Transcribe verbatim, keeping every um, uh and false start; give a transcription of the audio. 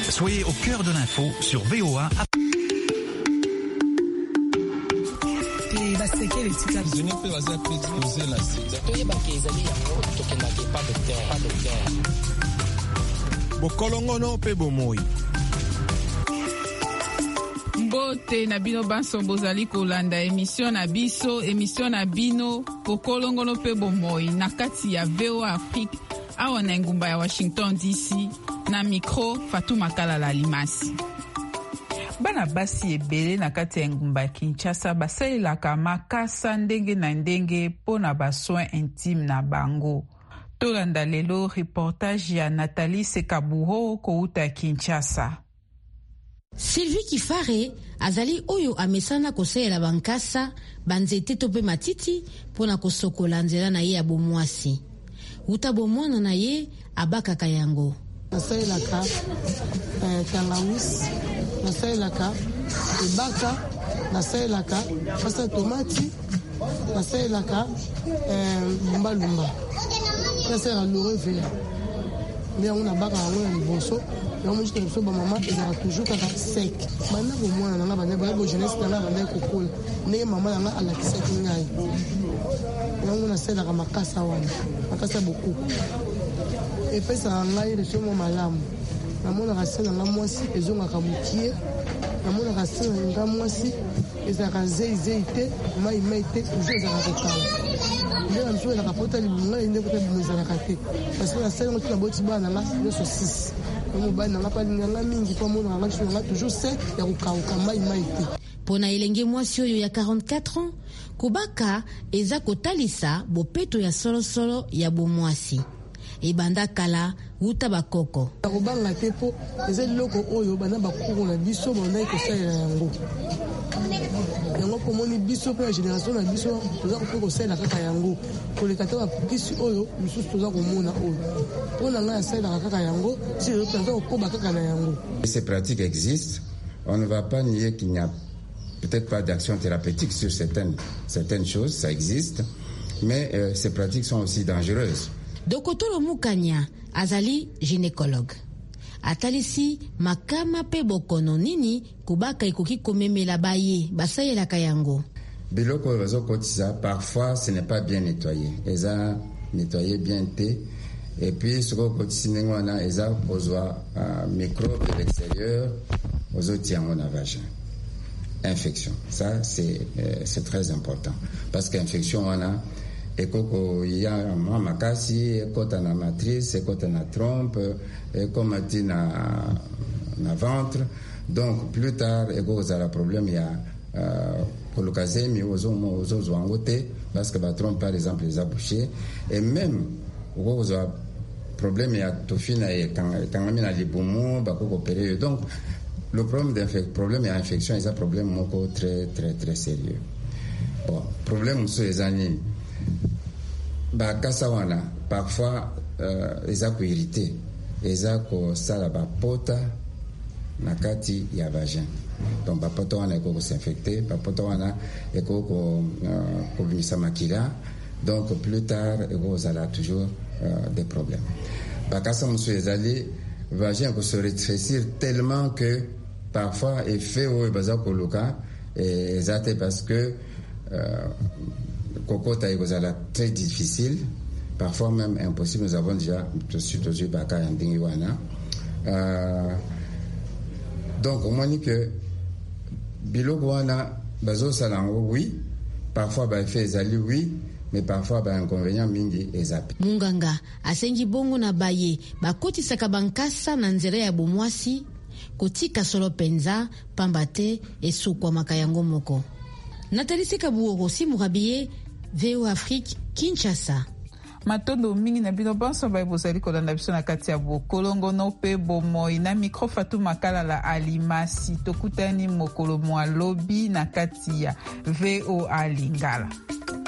Soyez au cœur de l'info sur V O A. Bokolongono pe bomoi. Mbote na bino banso bozali kolanda émission na biso, émission na bino bokolongono pe bomoi na kati ya V O A Afrique awa na ngumba ya Washington D C na micro Fatou Makalala Limasi. Bana basi ebele na kati ya ngumba ya Kinshasa basalelaka makasa ndenge na ndenge pona ba soins intime na bango. Tolanda lelo reportage ya Nathalie Sekabuho kouta Kinshasa. Sylvie Kifare azali oyo amesana kosalela bankasa banzete tope matiti pona kosokola nzela na ye ya bomwasi. Uta bomwana na ye abakaka yango. Nasaelaka eh, tangawis, nasaelaka ebaka, nasaelaka pasta tomati, nasaelaka eh, lumba lumba. Nasaelaka lore vert. Mais on a baka yango ya liboso. Ya mo jite so ba mama ezaka toujours kaka sec. Bana ko mwana nga bana ba jeunesse na bana ko kola. Ne mama nga alakisa kingai. Yango nasaelaka makasa wana. Makasa beaucoup. Et puis ça ngai le somo malamu. Na mona rasena nga mwasi ezongaka mukie. Na mona rasena nga mwasi ezaka zei zei te, mai mai te, toujours ezaka kokala. Je na mso ezaka pota libunga inde pota bimezala kate. Parce que la sel ngoti na boti bana nga le saucisse. Comme bana nga pa nga mingi kwa mona nga nga toujours sec ya kokauka mai mai te. Pona elenge mwasi oyo ya quarante-quatre ans, kubaka eza kotalisa bopeto ya solo solo ya bomwasi. Ebanda kala uta bakoko. Akobanga te po eza loko oyo bana bakoko na biso bana ikosalela yango. Yango komoni biso pe génération na biso toza ko kosalela kaka yango. Koleka ta bakisi oyo biso toza komona oyo. Pona nga salela kaka yango, si yo toza ko ba kaka na yango. Ces pratiques existent. On ne va pas nier qu'il n'y a peut-être pas d'action thérapeutique sur certaines certaines choses, ça existe, mais euh, ces pratiques sont aussi dangereuses. Dokotolo Mukanya azali gynécologue. Atalisi makama pe bokono nini kubaka ikoki komemela baye basayela kayango. Biloko bazo kotisa parfois ce n'est pas bien nettoyé. Eza nettoyé bien té et puis ce ko kotisi ngwana eza ozwa uh, microbe de l'extérieur ozo tiango na vagin. Infection. Ça c'est euh, c'est très important parce qu'infection on a ekoko ya makasi ekota na matrice ekota na trompe ekomati na na ventre, donc plus tard eko za la problème ya uh, kolokazemi ozo ozo zwangote parce que ba trompe par exemple les a bouché et même oko za problème ya tofina et quand na libumu ba ko opérer. Donc le problème d'infection problème ya infection est un problème moko très très très sérieux. Bon, problème so ezani ba kasawana parfois euh, eza ko irrité eza ko sala ba pota na kati ya vagin, donc ba pota wana ko s'infecter, ba pota wana eko ko ko binisa makila, donc plus tard eko sala toujours euh, des problèmes. Ba kasa muso ezali vagin ko se rétrécir tellement que parfois effet o baza ko loka ezate parce que euh, Kokota est très difficile, parfois même impossible. Nous avons déjà reçu tous les baka en Dingiwana. Donc, on m'a dit que Bilogwana, Bazo Salango, oui, parfois ba fait Zali, oui, mais parfois ba inconvénient mingi ezap. Munganga, asengi bongo na baye, bakoti sakabankasa na nzere ya bomwasi, kotika solo penza, pambate, esu kwa makayango moko. Nathalie Sekabuho, si Mourabiye, V O A Afrique, Kinshasa. Matondo mingi na bino banso ba bozali kolanda biso na kati ya bokolongo no pe bomoi na micro Fatou Makalala Alimasi tokutani mokolo mwa lobi na kati ya V O A Lingala.